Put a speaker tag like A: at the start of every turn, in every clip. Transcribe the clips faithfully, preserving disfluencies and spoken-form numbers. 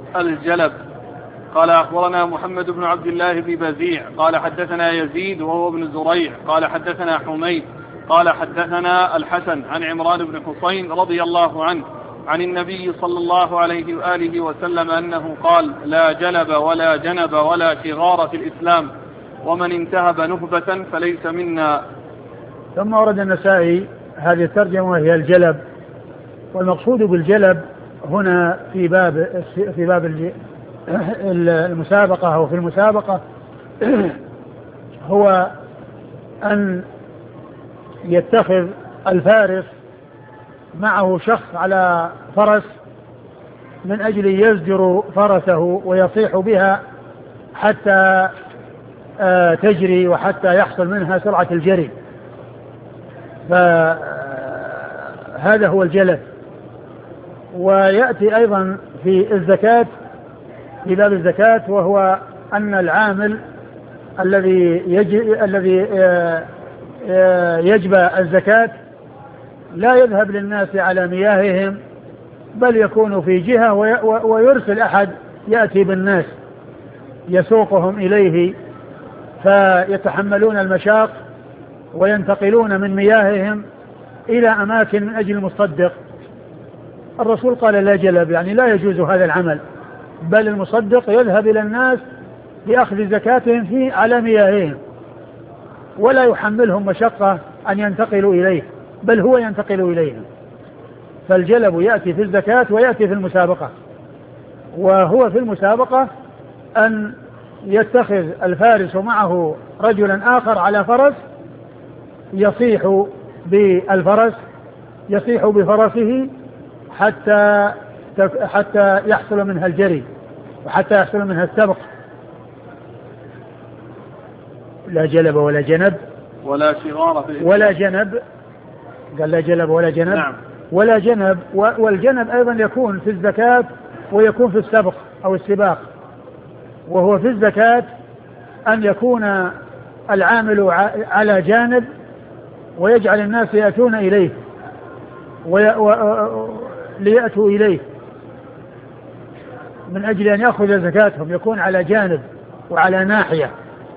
A: الجلب. قال أخبرنا محمد بن عبد الله بن بزيع قال حدثنا يزيد وهو ابن زريع قال حدثنا حميد قال حدثنا الحسن عن عمران بن حسين رضي الله عنه عن النبي صلى الله عليه وآله وسلم أنه قال: لا جلب ولا جنب ولا شغار في الإسلام، ومن انتهب نهبة فليس منا.
B: ثم ورد النسائي هذه الترجمة وهي الجلب، والمقصود بالجلب هنا في باب في باب المسابقة أو في المسابقة هو أن يتخذ الفارس معه شخص على فرس من أجل يزجر فرسه ويصيح بها حتى تجري وحتى يحصل منها سرعة الجري، فهذا هو الجلب. ويأتي أيضا في الزكاة في باب الزكاة، وهو أن العامل الذي يجب الذي يجبى الزكاة لا يذهب للناس على مياههم، بل يكون في جهة ويرسل أحد يأتي بالناس يسوقهم إليه فيتحملون المشاق وينتقلون من مياههم إلى أماكن من أجل المصدق. الرسول قال: لا جلب، يعني لا يجوز هذا العمل، بل المصدق يذهب إلى الناس لأخذ زكاتهم في على مياههم، ولا يحملهم مشقة أن ينتقلوا إليه، بل هو ينتقل إليهم. فالجلب يأتي في الزكاة ويأتي في المسابقة. وهو في المسابقة أن يتخذ الفارس معه رجلا آخر على فرس يصيح بالفرس يصيح بفرسه حتى حتى يحصل منها الجري وحتى يحصل منها السبق. لا جلب ولا جنب
A: ولا شغار في الإسلام
B: ولا جنب، قال لا جلب ولا جنب.
A: نعم.
B: ولا جنب، والجنب أيضا يكون في الزكاة ويكون في السبق أو السباق. وهو في الزكاة أن يكون العامل على جانب ويجعل الناس يأتون إليه وي... و... ليأتوا إليه من أجل أن يأخذ زكاتهم، يكون على جانب وعلى ناحية.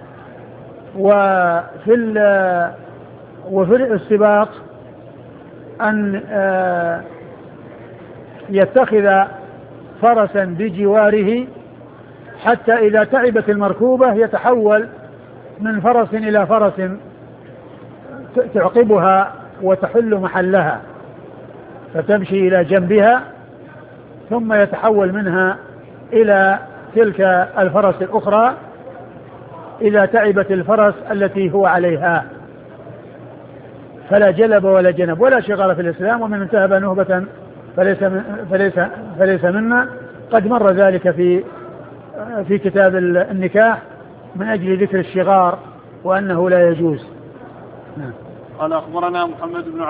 B: وفي ال... وفي السباق أن يتخذ فرسا بجواره حتى إذا تعبت المركوبة يتحول من فرس إلى فرس تعقبها وتحل محلها فتمشي إلى جنبها، ثم يتحول منها إلى تلك الفرس الأخرى إذا تعبت الفرس التي هو عليها. فلا جلب ولا جنب ولا شغال في الإسلام، ومن انتهب نهبة فليس, فليس, فليس منا. قد مر ذلك في في كتاب النكاح من أجل ذكر الشغار وأنه لا يجوز.
A: قال أخبرنا محمد بن